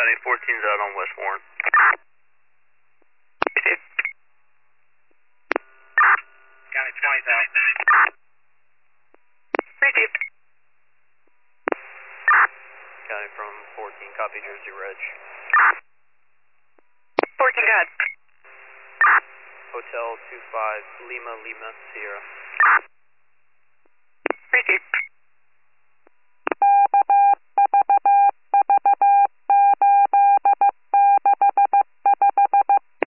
County 14's out on West Warren. County 20's out. Receive. County from 14, copy Jersey Reg. 14, go ahead. Hotel 25 Lima Sierra.